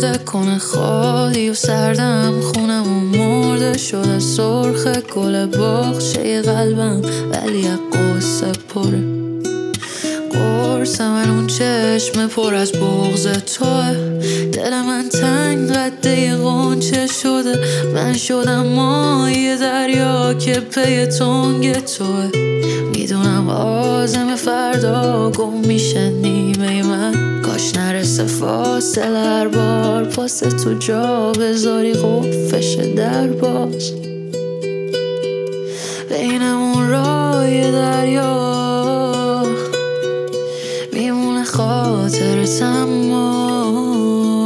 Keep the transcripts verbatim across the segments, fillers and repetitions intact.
خورده کنه خالی و سردم، خونم و مرده شده سرخ گل بخشه قلبم، ولی از قصه پره قرص من اون چشم پر از بغض توه. دل من تنگ قده غنچه شده، من شدم ماهی دریا که پی تنگ توه. میدونم آزم فردا گم میشه نیمه من، کاش نرسه فاصله هر بار پاس تو جا بذاری قفش در باز. بینمون رای دریا میمونه خاطر تمام.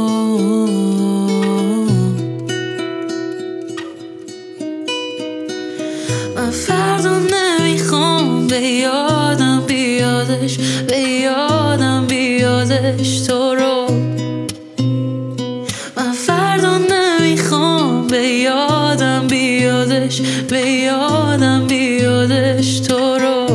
من فردا نمیخوام به یادم بیادش، به یادم بیادش تو رو. من فردا نمیخوام به یادم بیادش، به یادم بیادش تو رو.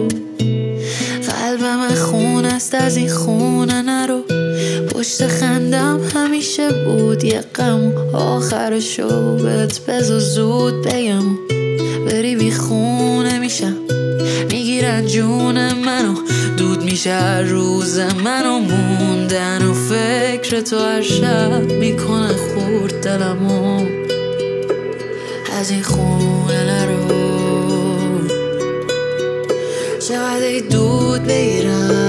قلبم خون است از این خونه نرو، پشت خندم همیشه بود یه غم، آخرشو بهت بذار زود بگم. بری بی خونه میشم، میگیرن جون منو، دود میشه هر روز منو، موندن و فکر تو هر شب میکنه خورد دلمو. از این خونه نرو، چقدر دود بگیرم